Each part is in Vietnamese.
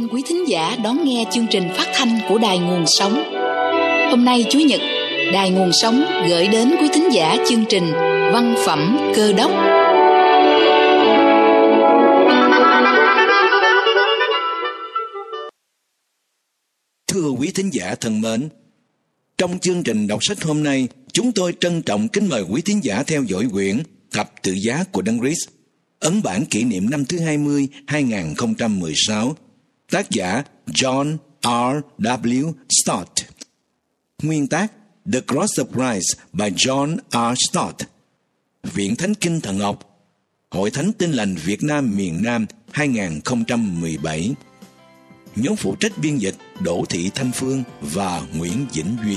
quý thính giả đón nghe chương trình phát thanh của Đài Nguồn Sống. Hôm nay Chủ nhật, Đài Nguồn Sống gửi đến quý thính giả chương trình Văn phẩm Cơ đốc. Thưa quý thính giả thân mến, trong chương trình đọc sách hôm nay, chúng tôi trân trọng kính mời quý thính giả theo dõi quyển Thập tự giá của Đấng Christ, ấn bản kỷ niệm năm thứ 20, 2016, tác giả John R. W. Stott. Nguyên tác The Cross of Christ by John R. Stott. Viện Thánh Kinh Thần học, Hội Thánh Tin Lành Việt Nam miền Nam 2017. Nhóm phụ trách biên dịch Đỗ Thị Thanh Phương và Nguyễn Vĩnh Duy.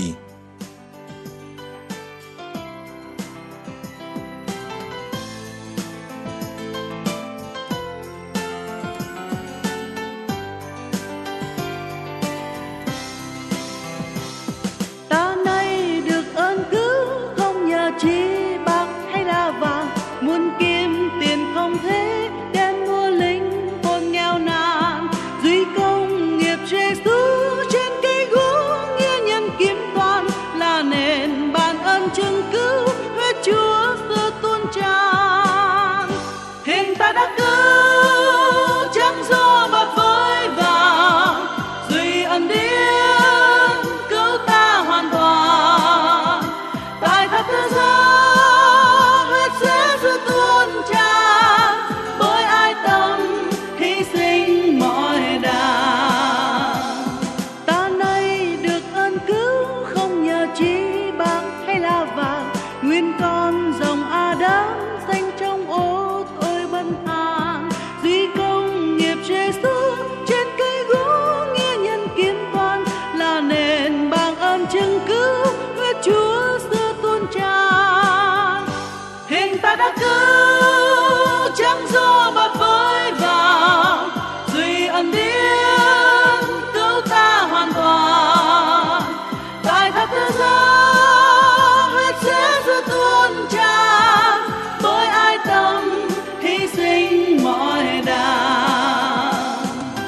Ta nay được ơn cứu không nhờ chi bạc hay là vàng, muôn kim tiền không thế đem mua linh hồn nghèo nàn. Duy công nghiệp Giêsu trên cây gỗ nghĩa nhân kiếm toàn, là nền ban ơn chứng cứu huyết Chúa xưa tuôn tràn. Hình ta đã cứu chẳng do bạc với vàng, duy ân điển cứu ta hoàn toàn. Tại thập tự giá huyết Giêsu tuôn tràn, bởi ai tâm hy sinh mọi đàng. Ta nay được ơn cứu không nhờ chi bạc hay là vàng, nguyên con dòng Adam xanh trong ô ôi bần hàn. Duy công nghiệp Giêsu trên cây gỗ nghĩa nhân kiếm toàn, là nền bằng ơn chứng cứu huyết Chúa xưa tuôn tràn. Hình ta đã cứu chẳng do bạc với vàng, duy ân điển cứu ta hoàn toàn. Tại thập tự giá huyết Giêsu tuôn tràn, bởi ai tâm hy sinh mọi đàng.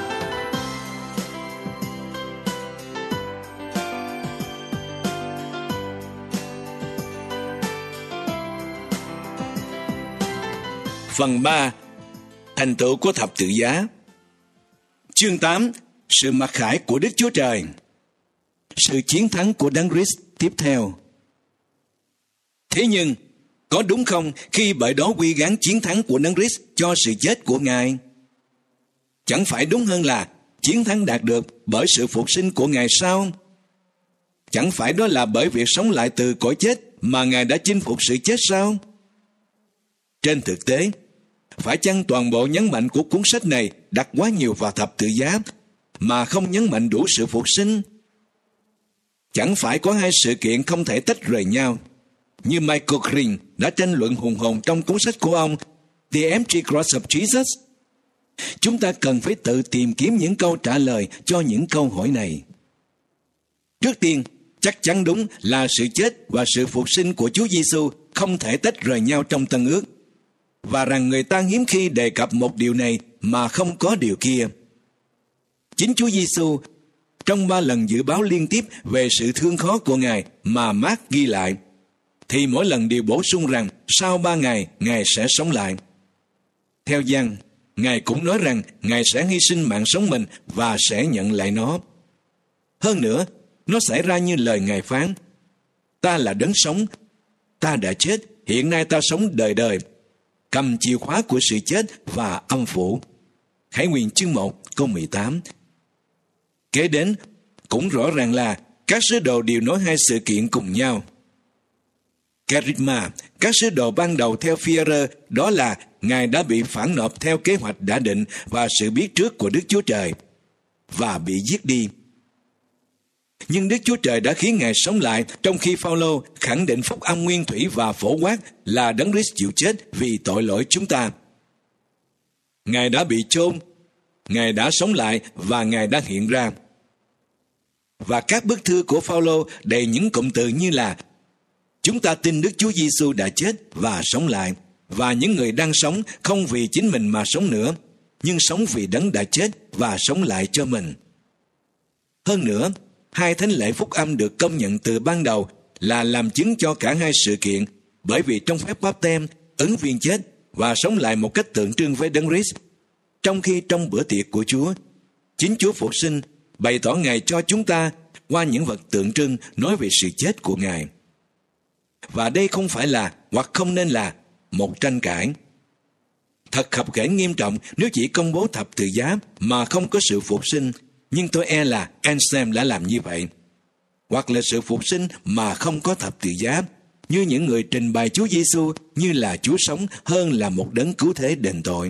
Phần 3. Thành tựu của thập tự giá. Chương 8. Sự mặc khải của Đức Chúa Trời. Sự chiến thắng của Đấng Christ tiếp theo. Thế nhưng, có đúng không khi bởi đó quy gán chiến thắng của Đấng Christ cho sự chết của Ngài? Chẳng phải đúng hơn là chiến thắng đạt được bởi sự phục sinh của Ngài sao? Chẳng phải đó là bởi việc sống lại từ cõi chết mà Ngài đã chinh phục sự chết sao? Trên thực tế, phải chăng toàn bộ nhấn mạnh của cuốn sách này đặt quá nhiều vào thập tự giá mà không nhấn mạnh đủ sự phục sinh? Chẳng phải có hai sự kiện không thể tách rời nhau, như Michael Green đã tranh luận hùng hồn trong cuốn sách của ông The Empty Cross of Jesus? Chúng ta cần phải tự tìm kiếm những câu trả lời cho những câu hỏi này. Trước tiên, chắc chắn đúng là sự chết và sự phục sinh của Chúa Giêsu không thể tách rời nhau trong Tân Ước, và rằng người ta hiếm khi đề cập một điều này mà không có điều kia. Chính Chúa Giêsu trong 3 lần dự báo liên tiếp về sự thương khó của Ngài mà Mác ghi lại, thì mỗi lần đều bổ sung rằng sau 3 ngày Ngài sẽ sống lại. Theo Giăng, Ngài cũng nói rằng Ngài sẽ hy sinh mạng sống mình và sẽ nhận lại nó. Hơn nữa, nó xảy ra như lời Ngài phán: ta là đấng sống, ta đã chết, hiện nay ta sống đời đời, cầm chìa khóa của sự chết và âm phủ. Khải Huyền chương 1 câu 18. Kế đến, cũng rõ ràng là các sứ đồ đều nói hai sự kiện cùng nhau. Charisma, các sứ đồ ban đầu theo Phi-e-rơ, đó là Ngài đã bị phản nộp theo kế hoạch đã định và sự biết trước của Đức Chúa Trời, và bị giết đi. Nhưng Đức Chúa Trời đã khiến Ngài sống lại, trong khi Phao-lô khẳng định phúc âm nguyên thủy và phổ quát là Đấng Christ chịu chết vì tội lỗi chúng ta. Ngài đã bị chôn, Ngài đã sống lại và Ngài đã hiện ra. Và các bức thư của Phao-lô đầy những cụm từ như là chúng ta tin Đức Chúa Giêsu đã chết và sống lại, và những người đang sống không vì chính mình mà sống nữa, nhưng sống vì Đấng đã chết và sống lại cho mình. Hơn nữa, hai thánh lễ phúc âm được công nhận từ ban đầu là làm chứng cho cả hai sự kiện, bởi vì trong phép báp-têm, ứng viên chết và sống lại một cách tượng trưng với Đấng Christ, trong khi trong bữa tiệc của Chúa, chính Chúa phục sinh bày tỏ Ngài cho chúng ta qua những vật tượng trưng nói về sự chết của Ngài. Và đây không phải là, hoặc không nên là, một tranh cãi. Thật khập khiễng nghiêm trọng nếu chỉ công bố thập tự giá mà không có sự phục sinh, nhưng tôi e là Anselm đã làm như vậy. Hoặc là sự phục sinh mà không có thập tự giá, như những người trình bày Chúa Giêsu như là Chúa sống hơn là một đấng cứu thế đền tội.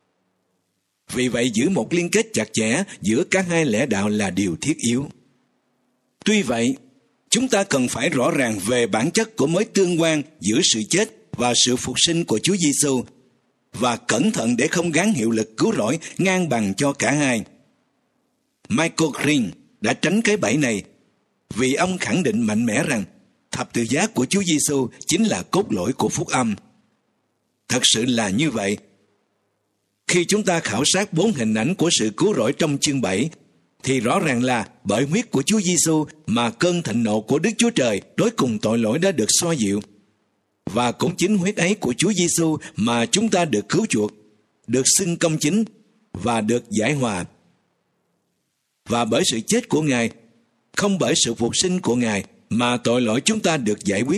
Vì vậy, giữ một liên kết chặt chẽ giữa cả hai lẽ đạo là điều thiết yếu. Tuy vậy, chúng ta cần phải rõ ràng về bản chất của mối tương quan giữa sự chết và sự phục sinh của Chúa Giêsu, và cẩn thận để không gán hiệu lực cứu rỗi ngang bằng cho cả hai. Michael Green đã tránh cái bẫy này vì ông khẳng định mạnh mẽ rằng thập tự giá của Chúa Giêsu chính là cốt lõi của phúc âm. Thật sự là như vậy. Khi chúng ta khảo sát 4 hình ảnh của sự cứu rỗi trong chương 7, thì rõ ràng là bởi huyết của Chúa Giêsu mà cơn thịnh nộ của Đức Chúa Trời đối cùng tội lỗi đã được xoa dịu. Và cũng chính huyết ấy của Chúa Giêsu mà chúng ta được cứu chuộc, được xưng công chính và được giải hòa. Và bởi sự chết của Ngài, không bởi sự phục sinh của Ngài, mà tội lỗi chúng ta được giải quyết.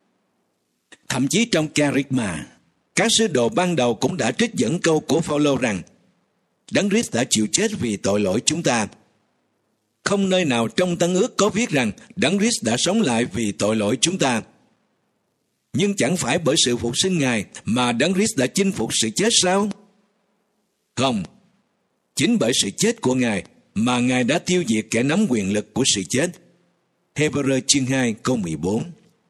Thậm chí trong Kerygma, các sứ đồ ban đầu cũng đã trích dẫn câu của Phao-lô rằng Đấng Christ đã chịu chết vì tội lỗi chúng ta. Không nơi nào trong Tân Ước có viết rằng Đấng Christ đã sống lại vì tội lỗi chúng ta. Nhưng chẳng phải bởi sự phục sinh Ngài mà Đấng Christ đã chinh phục sự chết sao? Không, chính bởi sự chết của Ngài mà Ngài đã tiêu diệt kẻ nắm quyền lực của sự chết. Hebrew chương 2 câu 14.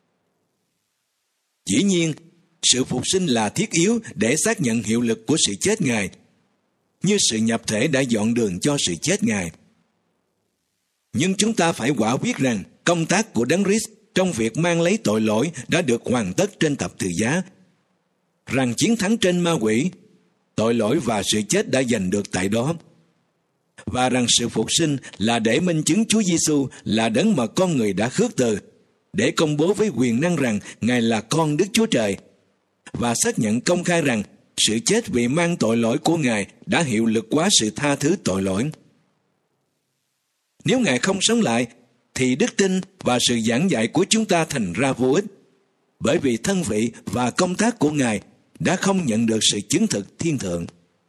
Dĩ nhiên, sự phục sinh là thiết yếu để xác nhận hiệu lực của sự chết Ngài, như sự nhập thể đã dọn đường cho sự chết Ngài. Nhưng chúng ta phải quả quyết rằng công tác của Đấng Christ trong việc mang lấy tội lỗi đã được hoàn tất trên thập tự giá, rằng chiến thắng trên ma quỷ, tội lỗi và sự chết đã giành được tại đó, và rằng sự phục sinh là để minh chứng Chúa Giêsu là đấng mà con người đã khước từ, để công bố với quyền năng rằng Ngài là con Đức Chúa Trời, và xác nhận công khai rằng sự chết vì mang tội lỗi của Ngài đã hiệu lực hóa sự tha thứ tội lỗi. Nếu Ngài không sống lại, thì đức tin và sự giảng dạy của chúng ta thành ra vô ích, bởi vì thân vị và công tác của Ngài đã không nhận được sự chứng thực thiên thượng.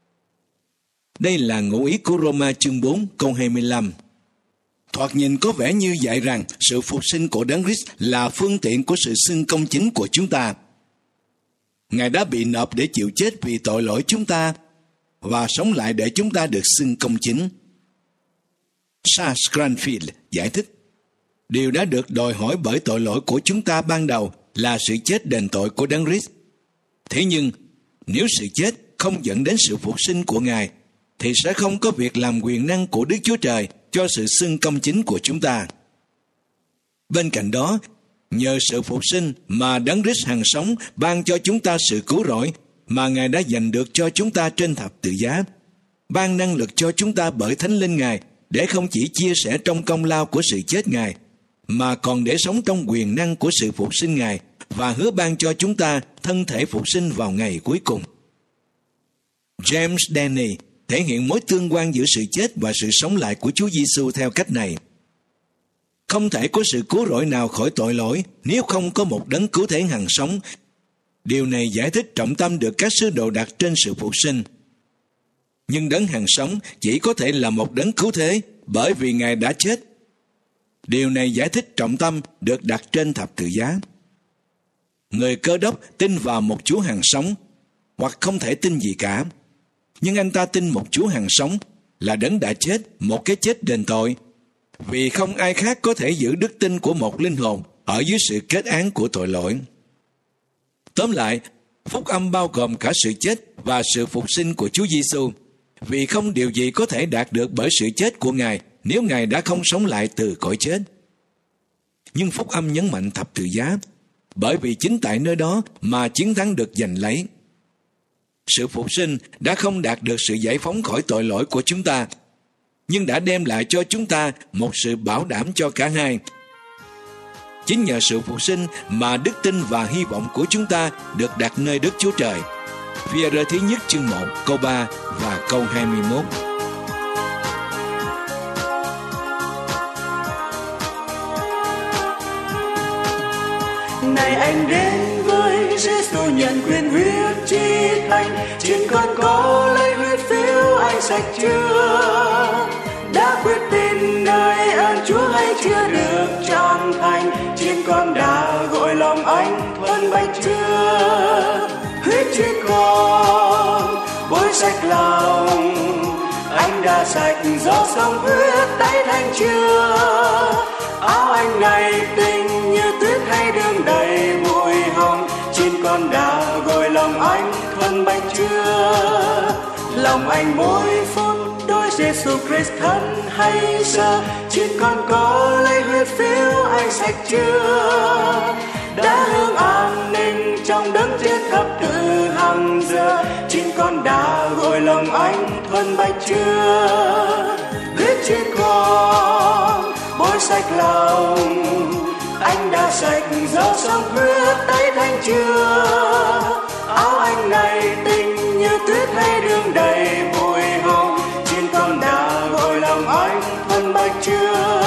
Đây là ngụ ý của Roma chương 4 câu 25. Thoạt nhìn có vẻ như dạy rằng sự phục sinh của Đấng Christ là phương tiện của sự xưng công chính của chúng ta. Ngài đã bị nộp để chịu chết vì tội lỗi chúng ta và sống lại để chúng ta được xưng công chính. Charles Cranfield giải thích, điều đã được đòi hỏi bởi tội lỗi của chúng ta ban đầu là sự chết đền tội của Đấng Christ. Thế nhưng, nếu sự chết không dẫn đến sự phục sinh của Ngài, thì sẽ không có việc làm quyền năng của Đức Chúa Trời cho sự xưng công chính của chúng ta. Bên cạnh đó, nhờ sự phục sinh mà Đấng Christ hằng sống ban cho chúng ta sự cứu rỗi mà Ngài đã dành được cho chúng ta trên thập tự giá, ban năng lực cho chúng ta bởi Thánh Linh Ngài để không chỉ chia sẻ trong công lao của sự chết Ngài, mà còn để sống trong quyền năng của sự phục sinh Ngài và hứa ban cho chúng ta thân thể phục sinh vào ngày cuối cùng. James Denney thể hiện mối tương quan giữa sự chết và sự sống lại của Chúa Giêsu theo cách này. Không thể có sự cứu rỗi nào khỏi tội lỗi nếu không có một đấng cứu thế hằng sống. Điều này giải thích trọng tâm được các sứ đồ đặt trên sự phục sinh. Nhưng đấng hằng sống chỉ có thể là một đấng cứu thế bởi vì Ngài đã chết. Điều này giải thích trọng tâm được đặt trên thập tự giá. Người Cơ Đốc tin vào một Chúa hằng sống, hoặc không thể tin gì cả. Nhưng anh ta tin một Chúa hằng sống là đấng đã chết một cái chết đền tội, vì không ai khác có thể giữ đức tin của một linh hồn ở dưới sự kết án của tội lỗi. Tóm lại, phúc âm bao gồm cả sự chết và sự phục sinh của Chúa Giêsu, vì không điều gì có thể đạt được bởi sự chết của Ngài nếu Ngài đã không sống lại từ cõi chết. Nhưng phúc âm nhấn mạnh thập tự giá, bởi vì chính tại nơi đó mà chiến thắng được giành lấy. Sự phục sinh đã không đạt được sự giải phóng khỏi tội lỗi của chúng ta, nhưng đã đem lại cho chúng ta một sự bảo đảm cho cả hai. Chính nhờ sự phục sinh mà đức tin và hy vọng của chúng ta được đặt nơi Đức Chúa Trời. Phi-e-rơ thứ nhất chương 1 câu 3 và câu 21. Này anh đến với Giêsu nhận quyền huyết chi thành, trên con có lấy huyết phiếu anh sạch chưa? Đã quyết tin nơi ơn Chúa hay chưa được trọn thành, trên con đã gội lòng anh thuần bạch chưa? Huyết chi con bôi sạch lòng anh đã sạch do sông huyết tẩy thanh chưa? Áo anh này tinh như tuyết hay đương đầy bụi hồng, trên con đã gội lòng anh thuần bạch chưa? Lòng anh mỗi phút đôi Giêsu Christ thân hay sợ, trên con có lấy huyết phiếu anh sạch chưa? Đã hương an ninh trong đấng chết thập tự hằng giờ, trên con đã gội lòng anh thuần bạch chưa? Huyết trên con bôi sạch lòng anh đã sạch do sông huyết tẩy thanh chưa? Áo anh này tinh như tuyết hay đương đầy bụi hồng, trên con đã gội lòng anh thuần bạch chưa?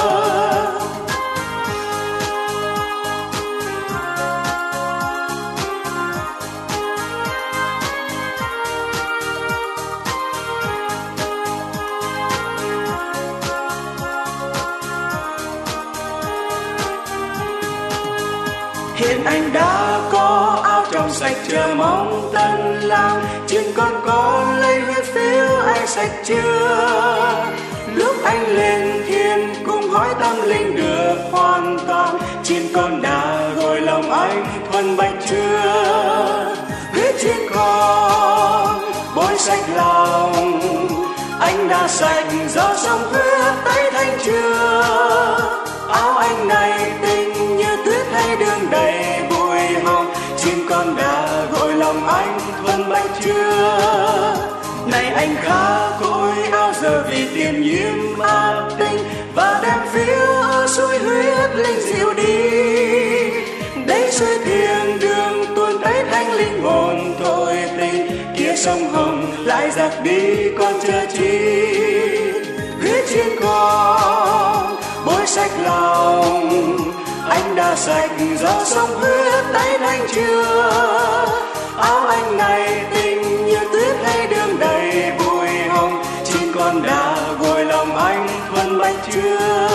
Hiện anh đã có áo trong sạch chờ mong tân lang, trên con có lấy huyết phiếu anh sạch chưa? Lúc anh lên thiên cùng hỏi tâm linh được hoàn toàn, trên con đã gội lòng anh thuần bạch chưa? Huyết trên con bôi sạch lòng anh đã sạch do sông huyết tẩy thanh chưa? Áo anh này tinh như tuyết hay đương đầy bụi hồng, trên con đã gội lòng anh thuần bạch chưa? Này anh khá cội áo giờ vì tiền nhiễm ác tinh, và đem phiếu ở suối huyết linh diệu đi. Đấy suối thiêng đường tuôn tẩy thanh linh hồn tội tình, kia sông Hồng lại giặc đi con chờ chi? Huyết trên con bôi sạch lòng anh đã sạch do sông huyết tẩy thanh chưa? Áo anh này tinh như tuyết hay đương đầy bụi hồng, trên con đã gội lòng anh thuần bạch chưa?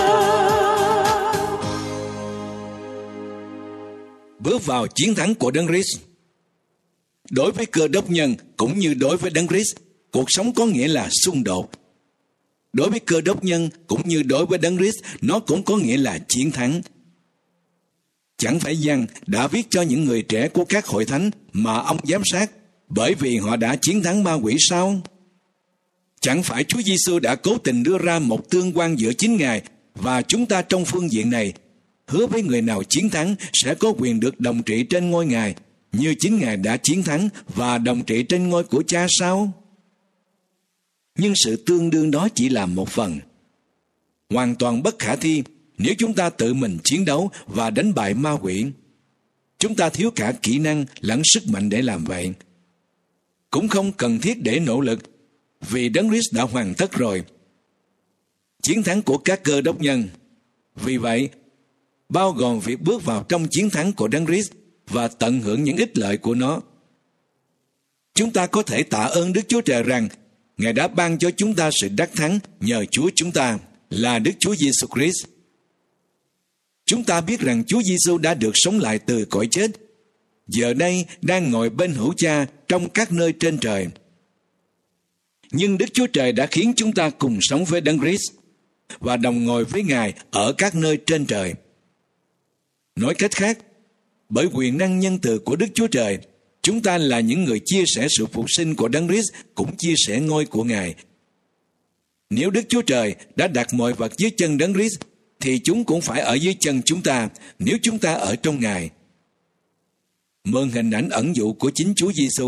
Bước vào chiến thắng của Đấng Christ. Đối với Cơ Đốc nhân cũng như đối với Đấng Christ, cuộc sống có nghĩa là xung đột. Đối với Cơ Đốc nhân cũng như đối với Đấng Christ, nó cũng có nghĩa là chiến thắng. Chẳng phải Giăng đã viết cho những người trẻ của các hội thánh mà ông giám sát bởi vì họ đã chiến thắng ma quỷ sao? Chẳng phải Chúa Giêsu đã cố tình đưa ra một tương quan giữa chính Ngài và chúng ta trong phương diện này, hứa với người nào chiến thắng sẽ có quyền được đồng trị trên ngôi Ngài, như chính Ngài đã chiến thắng và đồng trị trên ngôi của Cha sao? Nhưng sự tương đương đó chỉ là một phần, hoàn toàn bất khả thi nếu chúng ta tự mình chiến đấu và đánh bại ma quỷ. Chúng ta thiếu cả kỹ năng lẫn sức mạnh để làm vậy. Cũng không cần thiết để nỗ lực, vì Đấng Christ đã hoàn tất rồi. Chiến thắng của các Cơ Đốc nhân, vì vậy, bao gồm việc bước vào trong chiến thắng của Đấng Christ và tận hưởng những ích lợi của nó. Chúng ta có thể tạ ơn Đức Chúa Trời rằng Ngài đã ban cho chúng ta sự đắc thắng nhờ Chúa chúng ta là Đức Chúa Giêsu Christ. Chúng ta biết rằng Chúa Giêsu đã được sống lại từ cõi chết, giờ đây đang ngồi bên hữu Cha trong các nơi trên trời. Nhưng Đức Chúa Trời đã khiến chúng ta cùng sống với Đấng Christ và đồng ngồi với Ngài ở các nơi trên trời. Nói cách khác, bởi quyền năng nhân từ của Đức Chúa Trời, chúng ta là những người chia sẻ sự phục sinh của Đấng Christ, cũng chia sẻ ngôi của Ngài. Nếu Đức Chúa Trời đã đặt mọi vật dưới chân Đấng Christ, thì chúng cũng phải ở dưới chân chúng ta nếu chúng ta ở trong Ngài. Mượn hình ảnh ẩn dụ của chính Chúa Giêsu,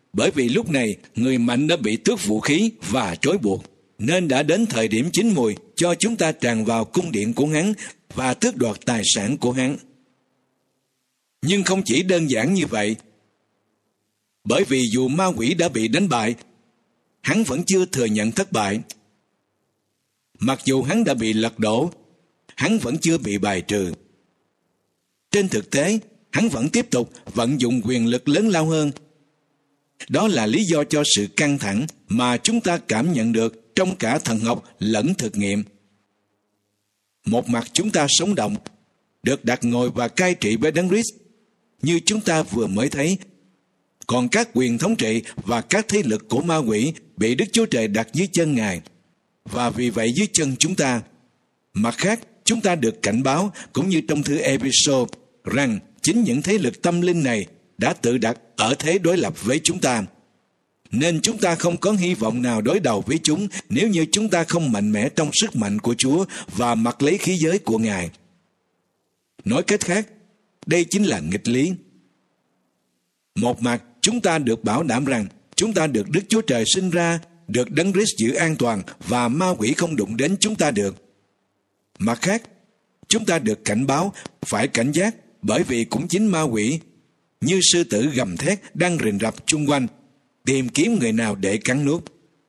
bởi vì lúc này người mạnh đã bị tước vũ khí và trói buộc, nên đã đến thời điểm chín mùi cho chúng ta tràn vào cung điện của hắn và tước đoạt tài sản của hắn. Nhưng không chỉ đơn giản như vậy, bởi vì dù ma quỷ đã bị đánh bại, hắn vẫn chưa thừa nhận thất bại. Mặc dù hắn đã bị lật đổ, hắn vẫn chưa bị bài trừ. Trên thực tế, hắn vẫn tiếp tục vận dụng quyền lực lớn lao hơn. Đó là lý do cho sự căng thẳng mà chúng ta cảm nhận được trong cả thần học lẫn thực nghiệm. Một mặt chúng ta sống động, được đặt ngồi và cai trị bởi Đấng Christ, như chúng ta vừa mới thấy. Còn các quyền thống trị và các thế lực của ma quỷ bị Đức Chúa Trời đặt dưới chân Ngài, và vì vậy dưới chân chúng ta. Mặt khác, chúng ta được cảnh báo, cũng như trong thư Ê-phê-sô, rằng chính những thế lực tâm linh này đã tự đặt ở thế đối lập với chúng ta. Nên chúng ta không có hy vọng nào đối đầu với chúng nếu như chúng ta không mạnh mẽ trong sức mạnh của Chúa và mặc lấy khí giới của Ngài. Nói cách khác, đây chính là nghịch lý. Một mặt, chúng ta được bảo đảm rằng chúng ta được Đức Chúa Trời sinh ra, được Đấng Christ giữ an toàn và ma quỷ không đụng đến chúng ta được. Mặt khác, chúng ta được cảnh báo phải cảnh giác, bởi vì cũng chính ma quỷ như sư tử gầm thét đang rình rập chung quanh, tìm kiếm người nào để cắn nuốt.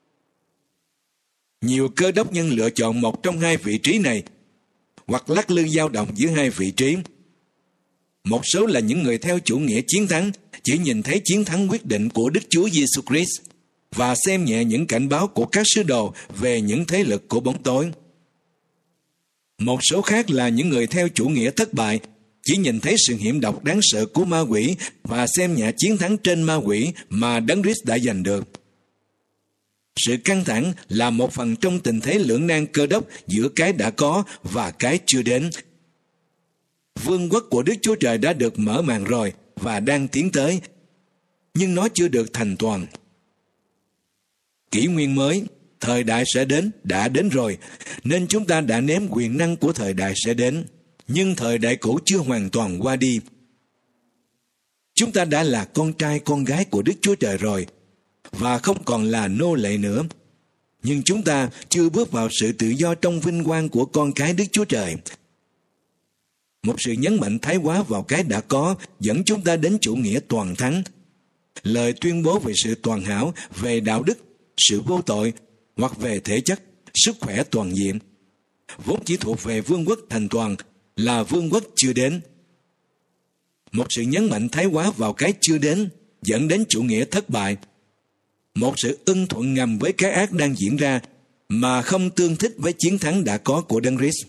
Nhiều cơ đốc nhân lựa chọn một trong hai vị trí này, hoặc lắc lư dao động giữa hai vị trí. Một số là những người theo chủ nghĩa chiến thắng, chỉ nhìn thấy chiến thắng quyết định của Đức Chúa Giêsu Christ và xem nhẹ những cảnh báo của các sứ đồ về những thế lực của bóng tối. Một số khác là những người theo chủ nghĩa thất bại, chỉ nhìn thấy sự hiểm độc đáng sợ của ma quỷ và xem nhẹ chiến thắng trên ma quỷ mà Đấng Christ đã giành được. Sự căng thẳng là một phần trong tình thế lưỡng nan cơ đốc giữa cái đã có và cái chưa đến. Vương quốc của Đức Chúa Trời đã được mở màn rồi và đang tiến tới, nhưng nó chưa được thành toàn. Kỷ nguyên mới, thời đại sẽ đến, đã đến rồi, nên chúng ta đã ném quyền năng của thời đại sẽ đến, nhưng thời đại cũ chưa hoàn toàn qua đi. Chúng ta đã là con trai con gái của Đức Chúa Trời rồi, và không còn là nô lệ nữa. Nhưng chúng ta chưa bước vào sự tự do trong vinh quang của con cái Đức Chúa Trời. Một sự nhấn mạnh thái quá vào cái đã có dẫn chúng ta đến chủ nghĩa toàn thắng. Lời tuyên bố về sự toàn hảo, về đạo đức, sự vô tội, hoặc về thể chất, sức khỏe toàn diện, vốn chỉ thuộc về vương quốc thành toàn, là vương quốc chưa đến. Một sự nhấn mạnh thái quá vào cái chưa đến dẫn đến chủ nghĩa thất bại. Một sự ưng thuận ngầm với cái ác đang diễn ra mà không tương thích với chiến thắng đã có của Đấng Christ.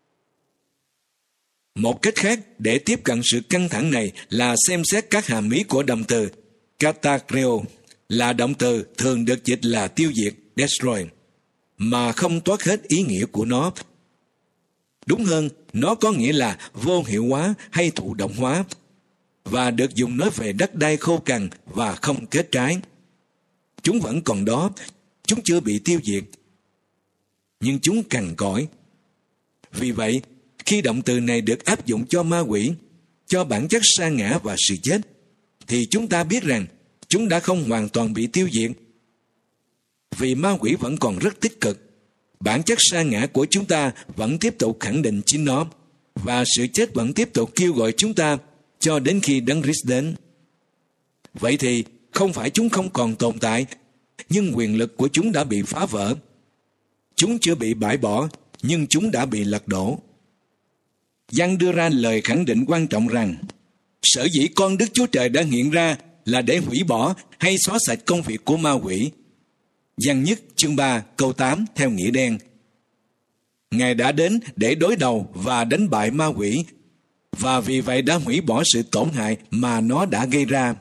Một cách khác để tiếp cận sự căng thẳng này là xem xét các hàm ý của động từ katakreo, là động từ thường được dịch là tiêu diệt, destroy, mà không toát hết ý nghĩa của nó. Đúng hơn, nó có nghĩa là vô hiệu hóa hay thụ động hóa, và được dùng nói về đất đai khô cằn và không kết trái. Chúng vẫn còn đó, chúng chưa bị tiêu diệt, nhưng chúng cằn cỗi. Vì vậy, khi động từ này được áp dụng cho ma quỷ, cho bản chất sa ngã và sự chết, thì chúng ta biết rằng chúng đã không hoàn toàn bị tiêu diệt. Vì ma quỷ vẫn còn rất tích cực, bản chất sa ngã của chúng ta vẫn tiếp tục khẳng định chính nó, và sự chết vẫn tiếp tục kêu gọi chúng ta cho đến khi Đấng Christ đến. Vậy thì không phải chúng không còn tồn tại, nhưng quyền lực của chúng đã bị phá vỡ. Chúng chưa bị bãi bỏ, nhưng chúng đã bị lật đổ. Giăng đưa ra lời khẳng định quan trọng rằng sở dĩ con Đức Chúa Trời đã hiện ra là để hủy bỏ hay xóa sạch công việc của ma quỷ. Giăng nhất chương 3 câu 8 theo nghĩa đen. Ngài đã đến để đối đầu và đánh bại ma quỷ, và vì vậy đã hủy bỏ sự tổn hại mà nó đã gây ra.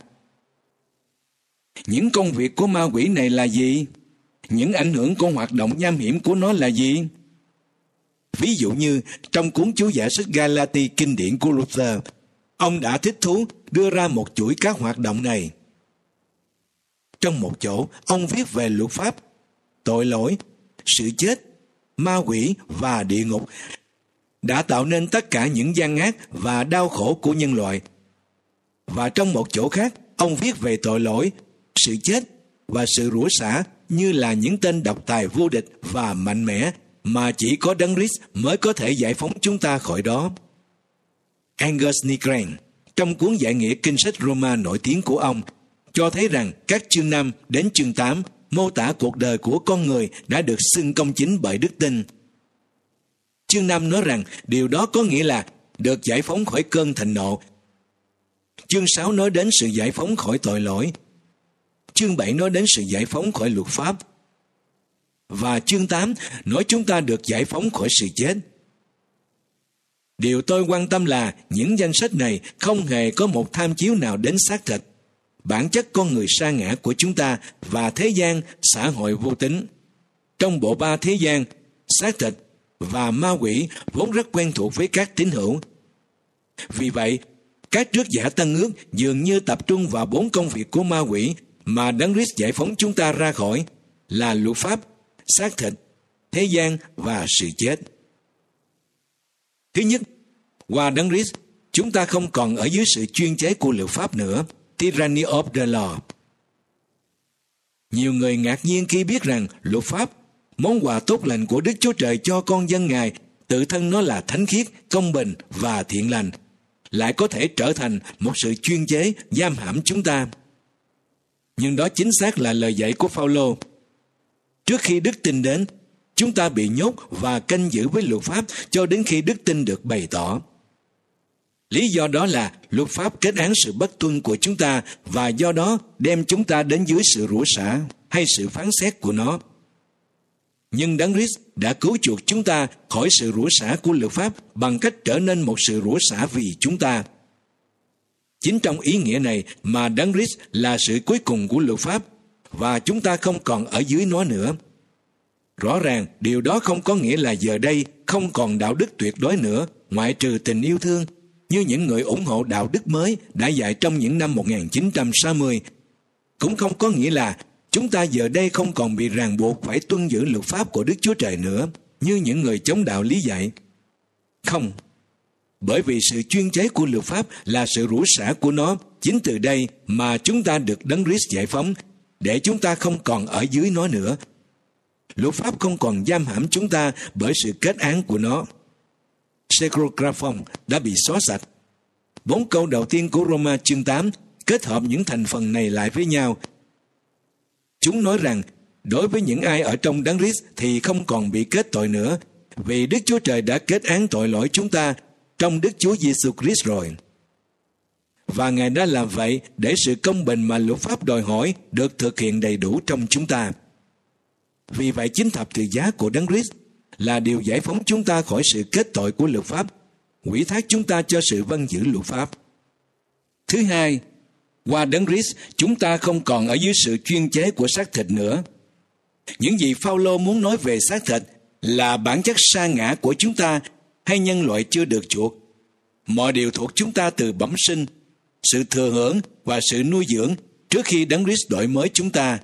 Những công việc của ma quỷ này là gì? Những ảnh hưởng của hoạt động nham hiểm của nó là gì? Ví dụ như trong cuốn chú giải sách Galati kinh điển của Luther, ông đã thích thú đưa ra một chuỗi các hoạt động này. Trong một chỗ, ông viết về luật pháp, tội lỗi, sự chết, ma quỷ và địa ngục đã tạo nên tất cả những gian ác và đau khổ của nhân loại. Và trong một chỗ khác, ông viết về tội lỗi, sự chết và sự rủa xả như là những tên độc tài vô địch và mạnh mẽ mà chỉ có Đấng Christ mới có thể giải phóng chúng ta khỏi đó. Angus Nigren, trong cuốn giải nghĩa kinh sách Roma nổi tiếng của ông, cho thấy rằng các chương 5 đến chương 8 mô tả cuộc đời của con người đã được xưng công chính bởi đức tin. Chương 5 nói rằng điều đó có nghĩa là được giải phóng khỏi cơn thịnh nộ. Chương 6 nói đến sự giải phóng khỏi tội lỗi. Chương 7 nói đến sự giải phóng khỏi luật pháp. Và chương 8 nói chúng ta được giải phóng khỏi sự chết. Điều tôi quan tâm là những danh sách này không hề có một tham chiếu nào đến xác thịt, bản chất con người sa ngã của chúng ta và thế gian, xã hội vô tín. Trong bộ ba thế gian, xác thịt và ma quỷ vốn rất quen thuộc với các tín hữu. Vì vậy, các triết giả Tân Ước dường như tập trung vào 4 công việc của ma quỷ mà Đấng Christ giải phóng chúng ta ra khỏi, là luật pháp, xác thịt, thế gian và sự chết. Thứ nhất, qua Đấng Christ, chúng ta không còn ở dưới sự chuyên chế của luật pháp nữa, tyranny of the law. Nhiều người ngạc nhiên khi biết rằng luật pháp, món quà tốt lành của Đức Chúa Trời cho con dân Ngài, tự thân nó là thánh khiết, công bình và thiện lành, lại có thể trở thành một sự chuyên chế giam hãm chúng ta. Nhưng đó chính xác là lời dạy của Phao-lô. Trước khi đức tin đến, chúng ta bị nhốt và canh giữ với luật pháp cho đến khi đức tin được bày tỏ. Lý do đó là luật pháp kết án sự bất tuân của chúng ta và do đó đem chúng ta đến dưới sự rủa xả hay sự phán xét của nó. Nhưng Đấng Christ đã cứu chuộc chúng ta khỏi sự rủa xả của luật pháp bằng cách trở nên một sự rủa xả vì chúng ta. Chính trong ý nghĩa này mà Đấng Christ là sự cuối cùng của luật pháp và chúng ta không còn ở dưới nó nữa. Rõ ràng điều đó không có nghĩa là giờ đây không còn đạo đức tuyệt đối nữa, ngoại trừ tình yêu thương, như những người ủng hộ đạo đức mới đã dạy trong những năm 1960. Cũng không có nghĩa là chúng ta giờ đây không còn bị ràng buộc phải tuân giữ luật pháp của Đức Chúa Trời nữa, như những người chống đạo lý dạy. Không, bởi vì sự chuyên chế của luật pháp là sự rủa xả của nó, chính từ đây mà chúng ta được Đấng Christ giải phóng, để chúng ta không còn ở dưới nó nữa. Luật pháp không còn giam hãm chúng ta bởi sự kết án của nó. Secrographon đã bị xóa sạch. 4 câu đầu tiên của Roma chương 8 kết hợp những thành phần này lại với nhau. Chúng nói rằng đối với những ai ở trong Đấng Christ thì không còn bị kết tội nữa, vì Đức Chúa Trời đã kết án tội lỗi chúng ta trong Đức Chúa Giêsu Christ rồi. Và Ngài đã làm vậy để sự công bình mà luật pháp đòi hỏi được thực hiện đầy đủ trong chúng ta. Vì vậy chính thập tự giá của Đấng Christ là điều giải phóng chúng ta khỏi sự kết tội của luật pháp, ủy thác chúng ta cho sự vâng giữ luật pháp. Thứ hai, qua Đấng Christ chúng ta không còn ở dưới sự chuyên chế của xác thịt nữa. Những gì Phao-lô muốn nói về xác thịt là bản chất sa ngã của chúng ta hay nhân loại chưa được chuộc. Mọi điều thuộc chúng ta từ bẩm sinh, sự thừa hưởng và sự nuôi dưỡng trước khi Đấng Christ đổi mới chúng ta.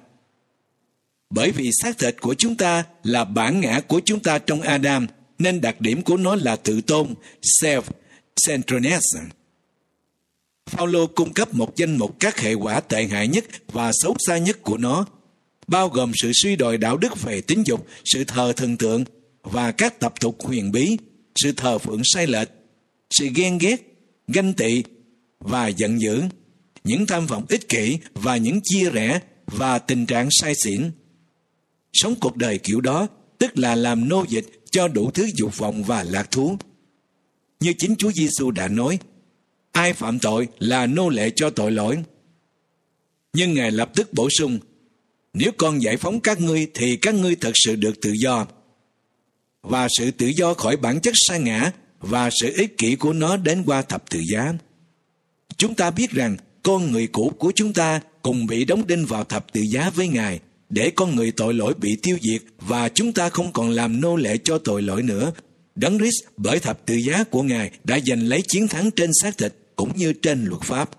Bởi vì xác thịt của chúng ta là bản ngã của chúng ta trong Adam, nên đặc điểm của nó là tự tôn, self-centeredness. Phao-lô cung cấp một danh mục các hệ quả tệ hại nhất và xấu xa nhất của nó, bao gồm sự suy đồi đạo đức về tính dục, sự thờ thần tượng và các tập tục huyền bí, sự thờ phượng sai lệch, sự ghen ghét, ganh tị và giận dữ, những tham vọng ích kỷ và những chia rẽ và tình trạng say xỉn. Sống cuộc đời kiểu đó tức là làm nô dịch cho đủ thứ dục vọng và lạc thú. Như chính Chúa Giêsu đã nói, ai phạm tội là nô lệ cho tội lỗi. Nhưng Ngài lập tức bổ sung, nếu con giải phóng các ngươi thì các ngươi thật sự được tự do. Và sự tự do khỏi bản chất sa ngã và sự ích kỷ của nó đến qua thập tự giá. Chúng ta biết rằng con người cũ của chúng ta cùng bị đóng đinh vào thập tự giá với Ngài, để con người tội lỗi bị tiêu diệt và chúng ta không còn làm nô lệ cho tội lỗi nữa. Đấng Christ bởi thập tự giá của Ngài đã giành lấy chiến thắng trên xác thịt cũng như trên luật pháp.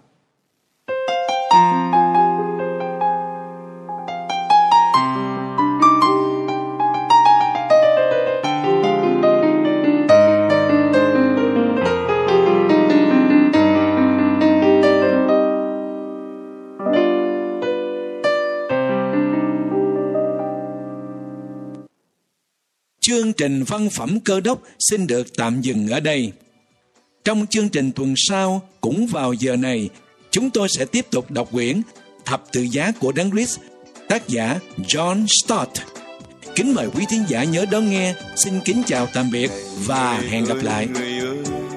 chương trình văn phẩm Cơ Đốc xin được tạm dừng ở đây. Trong chương trình tuần sau, cũng vào giờ này, chúng tôi sẽ tiếp tục đọc quyển Thập Tự Giá của Đấng Christ, tác giả John Stott. Kính mời quý thính giả nhớ đón nghe. Xin kính chào tạm biệt và hẹn gặp lại. Người ơi,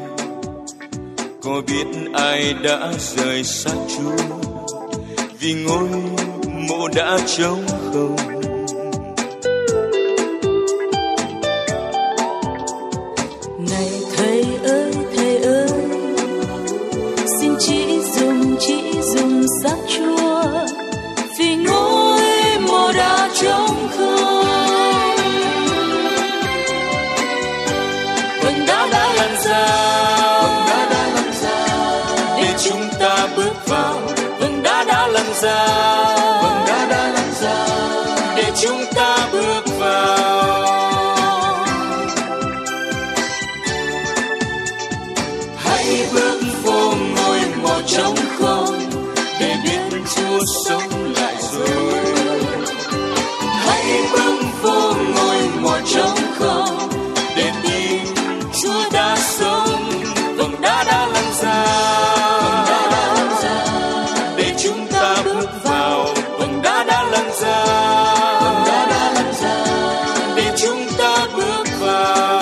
có biết ai đã rời xa Chúa vì ngôi mộ đã trống không? Này thầy ơi, xin chỉ dùng xác Chúa vì ngôi mộ đã trống không. Vầng đá đã lăn ra để chúng ta bước vào. Vầng đá đã lăn ra để chúng ta bước vào. Hãy bước vô ngôi mộ trống không để biết Chúa sống lại rồi. Hãy bước vô ngôi mộ trống không để tin Chúa đã sống. Vầng đá đã lăn ra để chúng ta bước vào. Vầng đá đã lăn ra để chúng ta bước vào.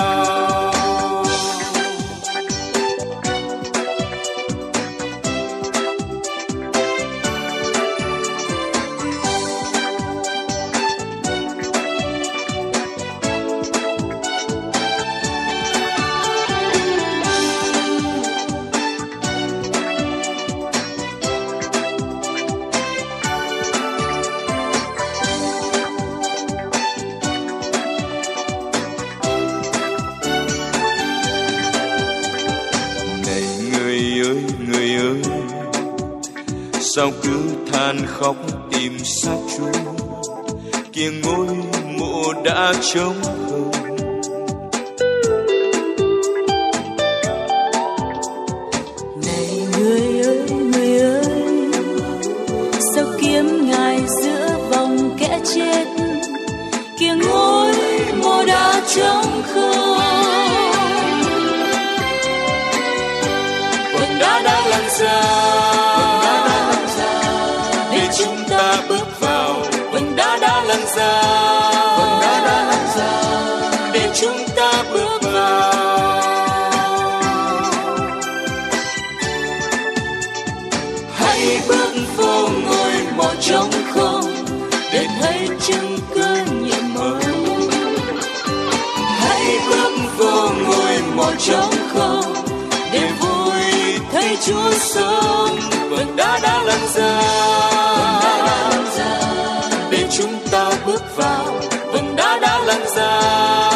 Sao cứ than khóc tìm xác Chúa, kìa ngôi mộ đã trống không? Này người ơi, sao kiếm Ngài giữa vòng kẻ chết, kìa ngôi mộ đã trống không? Vầng đá đã lăn ra để chúng ta bước vào. Vầng đá đã lăn ra để chúng ta bước vào. Hãy bước vô ngôi mộ trống không để thấy chứng cứ nhiệm mới. Hãy bước vô ngôi mộ trống không để vui thấy Chúa sống. Vầng đá đã lăn ra để chúng ta bước vào. Vầng đá đã lăn ra